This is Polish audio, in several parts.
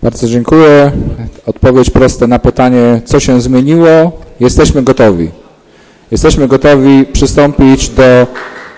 Bardzo dziękuję. Odpowiedź prosta na pytanie, co się zmieniło. Jesteśmy gotowi. Jesteśmy gotowi przystąpić do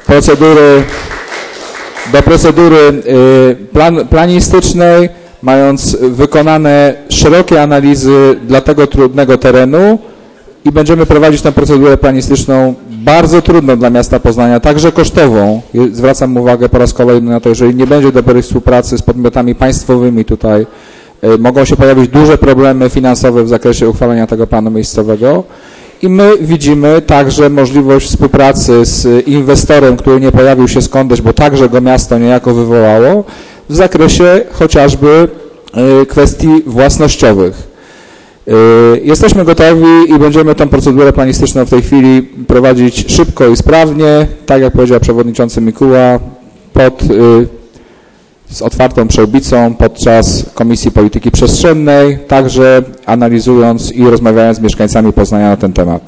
procedury planistycznej, mając wykonane szerokie analizy dla tego trudnego terenu i będziemy prowadzić tę procedurę planistyczną bardzo trudną dla miasta Poznania, także kosztową. Zwracam uwagę po raz kolejny na to, jeżeli nie będzie dobrej współpracy z podmiotami państwowymi tutaj, mogą się pojawić duże problemy finansowe w zakresie uchwalenia tego planu miejscowego. I my widzimy także możliwość współpracy z inwestorem, który nie pojawił się skądś, bo także go miasto niejako wywołało, w zakresie chociażby kwestii własnościowych. Jesteśmy gotowi i będziemy tę procedurę planistyczną w tej chwili prowadzić szybko i sprawnie, tak jak powiedział przewodniczący Mikuła, z otwartą przyłbicą podczas Komisji Polityki Przestrzennej, także analizując i rozmawiając z mieszkańcami Poznania na ten temat.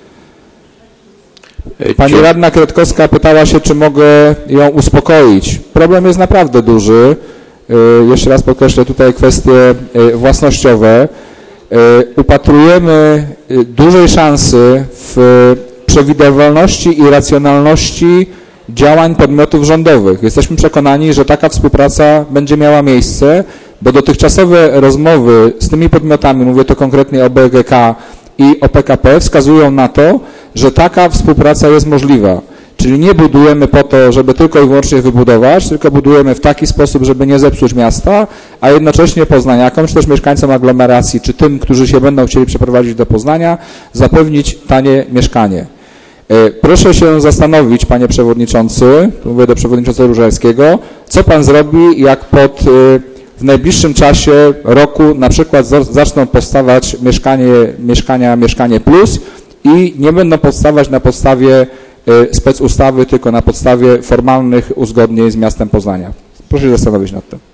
Pani radna Kretkowska pytała się, czy mogę ją uspokoić. Problem jest naprawdę duży. Jeszcze raz podkreślę tutaj kwestie własnościowe. Upatrujemy dużej szansy w przewidywalności i racjonalności działań podmiotów rządowych. Jesteśmy przekonani, że taka współpraca będzie miała miejsce, bo dotychczasowe rozmowy z tymi podmiotami, mówię to konkretnie o BGK i o PKP, wskazują na to, że taka współpraca jest możliwa. Czyli nie budujemy po to, żeby tylko i wyłącznie wybudować, tylko budujemy w taki sposób, żeby nie zepsuć miasta, a jednocześnie poznaniakom, czy też mieszkańcom aglomeracji, czy tym, którzy się będą chcieli przeprowadzić do Poznania, zapewnić tanie mieszkanie. Proszę się zastanowić, panie przewodniczący, mówię do przewodniczącego Różalskiego, co pan zrobi, jak w najbliższym czasie roku na przykład zaczną powstawać Mieszkanie Plus i nie będą powstawać na podstawie specustawy, tylko na podstawie formalnych uzgodnień z miastem Poznania. Proszę się zastanowić nad tym.